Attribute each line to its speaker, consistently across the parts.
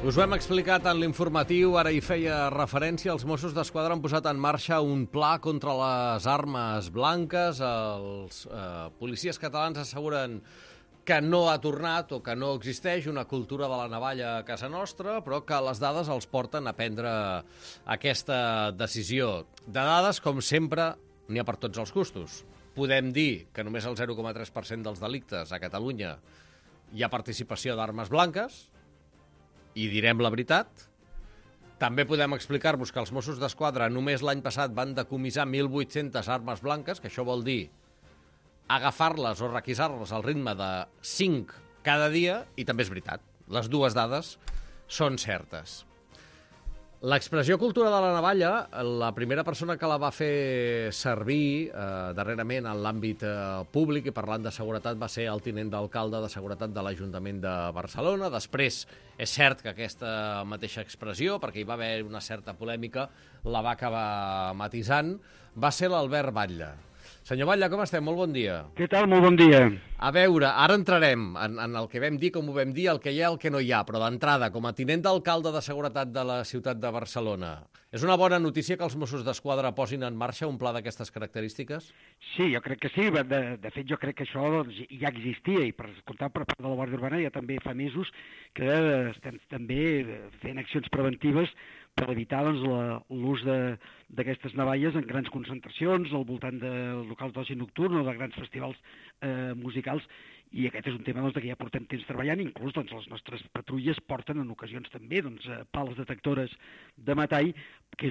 Speaker 1: Us ho hem explicat en l'informatiu, ara hi feia referència. Els Mossos d'Esquadra han posat en marxa un pla contra les armes blanques. Els policies catalans asseguren que no ha tornat o que no existeix una cultura de la navalla a casa nostra, però que les dades els porten a prendre aquesta decisió. De dades, com sempre, n'hi ha per tots els gustos. Podem dir que només el 0,3% dels delictes a Catalunya hi ha participació d'armes blanques, i direm la veritat. També podem explicar-vos que els Mossos d'Esquadra només l'any passat van decomissar 1.800 armes blanques, que això vol dir agafar-les o requisar-les al ritme de 5 cada dia, i també és veritat, les dues dades són certes. L'expressió cultura de la navalla, la primera persona que la va fer servir darrerament en l'àmbit públic i parlant de seguretat va ser el tinent d'alcalde de seguretat de l'Ajuntament de Barcelona. Després és cert que aquesta mateixa expressió, perquè hi va haver una certa polèmica, la va acabar matisant, va ser l'Albert Batlle. Senyor Batlle, com estem? Molt bon dia.
Speaker 2: Què tal? Molt bon dia.
Speaker 1: A veure, ara entrarem en el que vam dir, com ho vam dir, el que hi ha, el que no hi ha, però d'entrada, com a tinent d'alcalde de seguretat de la ciutat de Barcelona, és una bona notícia que els Mossos d'Esquadra posin en marxa un pla d'aquestes característiques?
Speaker 2: Sí, jo crec que sí. De fet, jo crec que això doncs, ja existia, i per comptar per part de la Guàrdia Urbana ja també fa mesos que estem també fent accions preventives per evitar doncs, l'ús d'aquestes navalles en grans concentracions al voltant de locals d'oci nocturn o de grans festivals musicals, i aquest és un tema doncs, que ja portem temps treballant. Inclús doncs, les nostres patrulles porten en ocasions també pales detectores de metall, que és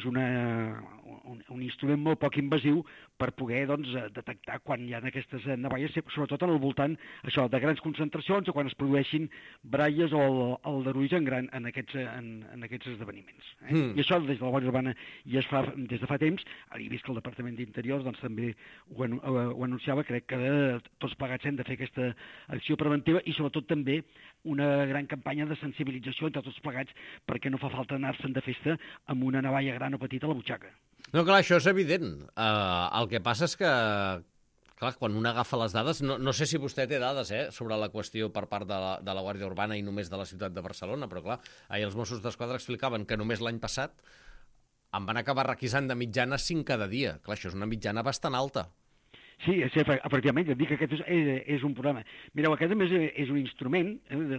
Speaker 2: un instrument molt poc invasiu per poder doncs, detectar quan hi ha aquestes navalles, sobretot al voltant això, de grans concentracions o quan es produeixin baralles o aldarulls en aquests esdeveniments. I això des de la Guàrdia Urbana ja es fa des de fa temps. Ara he vist que el Departament d'Interior doncs, també ho anunciava. Crec que tots plegats hem de fer aquesta acció preventiva i sobretot també una gran campanya de sensibilització entre tots plegats, perquè no fa falta anar-se'n de festa amb una navalla gran o petita a la butxaca.
Speaker 1: No, clar, això és evident. El que passa és que, clar, quan un agafa les dades, no sé si vostè té dades sobre la qüestió per part de la Guàrdia Urbana i només de la ciutat de Barcelona, però clar, ahir els Mossos d'Esquadra explicaven que només l'any passat en van acabar requisant de mitjana 5 cada dia. Clar, això és una mitjana bastant alta.
Speaker 2: Sí, efectivament, et dic que aquest és un problema. Mireu, aquest a més és un instrument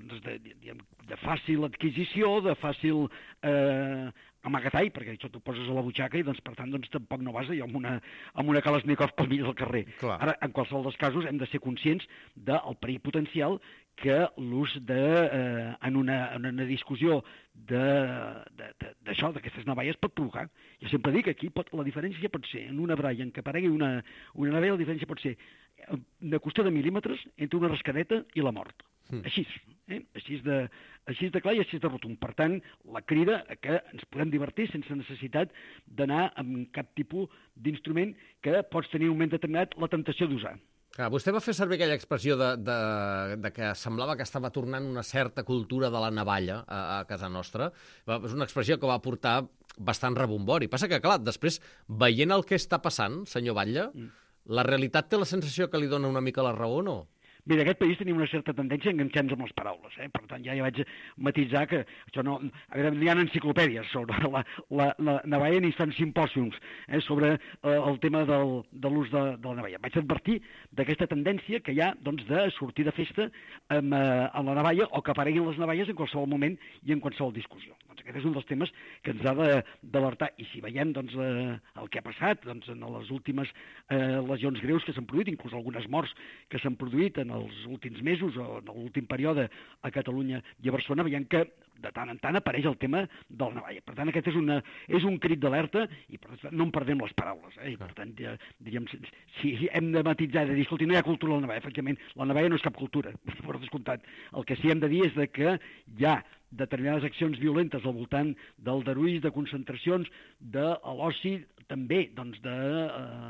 Speaker 2: de fàcil adquisició, de fàcil amagatall, perquè això t'ho poses a la butxaca i doncs, per tant doncs, tampoc no vas allò amb una Kalashnikov pel mig del carrer. Clar. Ara, en qualsevol dels casos, hem de ser conscients del perill potencial que l'ús en una discussió d'això, d'aquestes navalles, pot provocar. Jo sempre dic que aquí la diferència pot ser, en una baralla en què aparegui una navalla, la diferència pot ser de qüestió de mil·límetres entre una rascadeta i la mort. Així de clar i així de rotund. Per tant, la crida a que ens podem divertir sense necessitat d'anar amb cap tipus d'instrument que pots tenir en un moment determinat la temptació d'usar.
Speaker 1: Vostè va fer servir aquella expressió de que semblava que estava tornant una certa cultura de la navalla a casa nostra. És una expressió que va portar bastant rebombori. Passa que, clar, després, veient el que està passant, senyor Batlle, la realitat té la sensació que li dona una mica la raó o no?
Speaker 2: Bé, d'aquest país tenim una certa tendència a enganxar-nos amb les paraules. Per tant, ja vaig matisar que això no... A veure, hi ha enciclopèdies sobre la navalla, ni fan simpòsiums sobre el tema de l'ús de la navalla. Vaig advertir d'aquesta tendència que hi ha doncs, de sortir de festa amb la navalla o que apareguin les navalles en qualsevol moment i en qualsevol discussió. Doncs aquest és un dels temes que ens ha d'alertar. I si veiem doncs, el que ha passat doncs, en les últimes lesions greus que s'han produït, inclús algunes morts que s'han produït en els últims mesos o en l'últim període a Catalunya i a Barcelona, veiem que de tant en tant apareix el tema de la navalla. Per tant, aquest és un crit d'alerta i per tant no en perdem les paraules. I per tant, diríem, si hem de matisar, de dir, escolti, no hi ha cultura de la navalla. Efectivament, la navalla no és cap cultura, per descomptat. El que sí hem de dir és que hi ha determinades accions violentes al voltant d'aldarulls, de concentracions, de l'oci, també doncs, de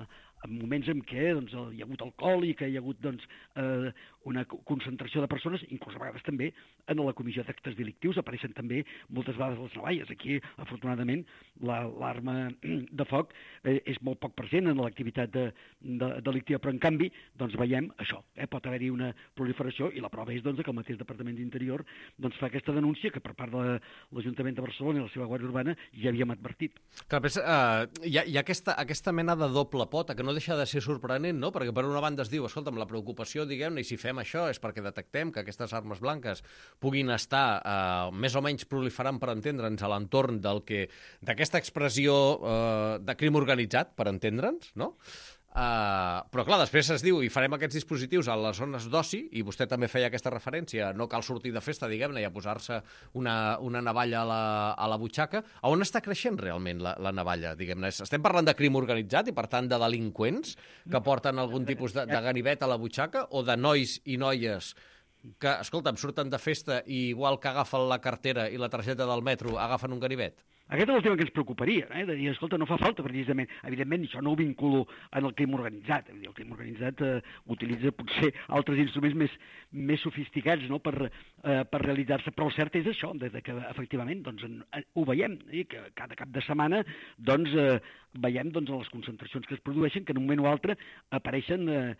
Speaker 2: en moments en què doncs, hi ha hagut alcohol i que hi ha hagut doncs, una concentració de persones, inclús a vegades també en la comissió d'actes delictius apareixen també moltes vegades les navalles. Aquí, afortunadament, l'arma de foc és molt poc present en l'activitat delictiva, però en canvi doncs, veiem això, pot haver-hi una proliferació i la prova és doncs, que el mateix Departament d'Interior doncs, fa aquesta denúncia que per part de l'Ajuntament de Barcelona i la seva Guàrdia Urbana ja havíem advertit.
Speaker 1: Clar, hi ha aquesta mena de doble pota que no deixa de ser sorprenent, no? Perquè per una banda es diu, escolta'm, la preocupació, diguem-ne, i si fem això és perquè detectem que aquestes armes blanques puguin estar més o menys proliferant, per entendre'ns, a l'entorn d'aquesta expressió de crim organitzat, per entendre'ns, no? Però clar, després es diu i farem aquests dispositius a les zones d'oci, i vostè també feia aquesta referència, no cal sortir de festa, diguem-ne, i a posar-se una navalla a la butxaca. A on està creixent realment la navalla, diguem-ne? Estem parlant de crim organitzat i, per tant, de delinqüents que porten algun tipus de ganivet a la butxaca, o de nois i noies que, escolta'm, surten de festa i igual que agafen la cartera i la targeta del metro, agafen un ganivet?
Speaker 2: Aquest és el tema que ens preocuparia, de dir, escolta, no fa falta precisament. Evidentment, això no ho vinculo en el crim organitzat. El crim organitzat utilitza potser altres instruments més sofisticats, no?, per realitzar-se, però el cert és això, que efectivament doncs, ho veiem, que cada cap de setmana doncs, veiem doncs, les concentracions que es produeixen, que en un moment o altre apareix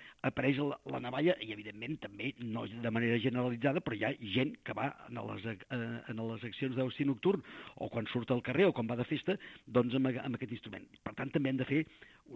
Speaker 2: la navalla, i evidentment també, no de manera generalitzada, però hi ha gent que va a les accions d'oci nocturn, o quan surt al carrer, o quan va de festa, doncs amb aquest instrument. Per tant, també hem de fer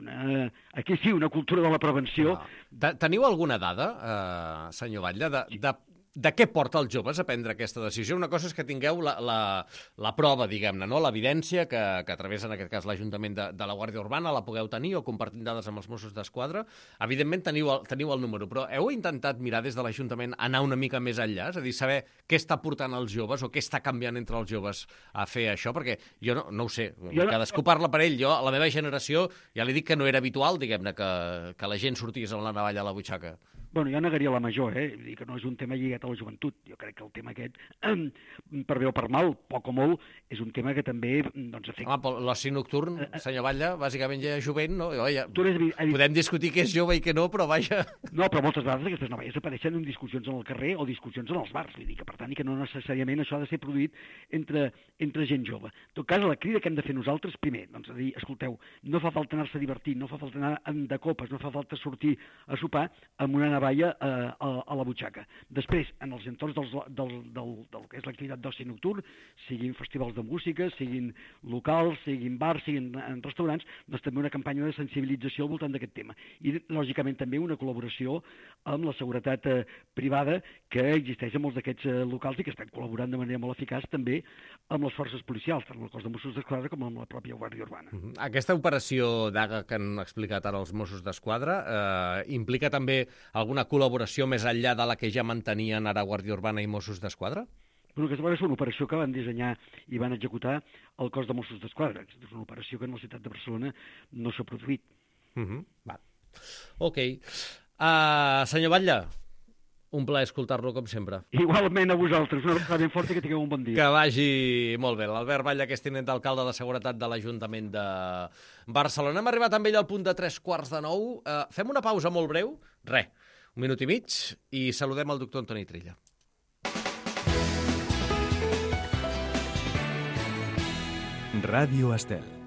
Speaker 2: aquí sí, una cultura de la prevenció.
Speaker 1: Teniu alguna dada, senyor Batlle, de què porta els joves a prendre aquesta decisió? Una cosa és que tingueu la prova, diguem-ne, no? L'evidència que a través, en aquest cas, l'Ajuntament de la Guàrdia Urbana la pugueu tenir, o compartint dades amb els Mossos d'Esquadra. Evidentment teniu el número, però heu intentat mirar des de l'Ajuntament anar una mica més enllà? És a dir, saber què està portant els joves o què està canviant entre els joves a fer això? Perquè jo no ho sé, cadascú parla per ell. Jo, a la meva generació, ja li dic que no era habitual, diguem-ne, que la gent sortís amb la navalla a la butxaca.
Speaker 2: Bueno, jo negaria la major, vull dir que no és un tema lligat a la joventut. Jo crec que el tema aquest, per bé o per mal, poc o molt, és un tema que també doncs, afecta...
Speaker 1: Home, però l'oci nocturn, senyor Batlle, bàsicament ja és jovent, no? Podem discutir què és jove i què no, però vaja...
Speaker 2: No, però moltes vegades aquestes navalles apareixen en discussions en el carrer o discussions en els bars, vull dir que per tant, i que no necessàriament això ha de ser produït entre gent jove. En tot cas, la crida que hem de fer nosaltres, primer, doncs a dir, escolteu, no fa falta anar-se a divertir, no fa falta anar de copes, no fa falta sortir a sopar amb una navalla a la butxaca. Després, en els entorns del que és l'activitat d'oci nocturn, siguin festivals de música, siguin locals, siguin bars, siguin restaurants, doncs també una campanya de sensibilització al voltant d'aquest tema. I, lògicament, també una col·laboració amb la seguretat privada que existeix en molts d'aquests locals i que estan col·laborant de manera molt eficaç també amb les forces policials, tant el cos de Mossos d'Esquadra com amb la pròpia Guàrdia Urbana.
Speaker 1: Aquesta operació d'Aga que han explicat ara els Mossos d'Esquadra implica també alguna col·laboració més enllà de la que ja mantenien ara Guàrdia Urbana i Mossos d'Esquadra?
Speaker 2: Bueno, aquesta va ser una operació que van dissenyar i van executar el cos de Mossos d'Esquadra. És una operació que en la ciutat de Barcelona no s'ha produït.
Speaker 1: Va. Ok. Senyor Batlle, un plaer escoltar-lo, com sempre.
Speaker 2: Igualment a vosaltres. Una abraçada ben forta i que tingueu un bon dia.
Speaker 1: Que vagi molt bé. L'Albert Batlle, que és tinent d'alcalde de Seguretat de l'Ajuntament de Barcelona. Hem arribat amb ell al punt de 8:45. Fem una pausa molt breu. Un minut i mig, i saludem el doctor Antoni Trilla.
Speaker 3: Ràdio Estel.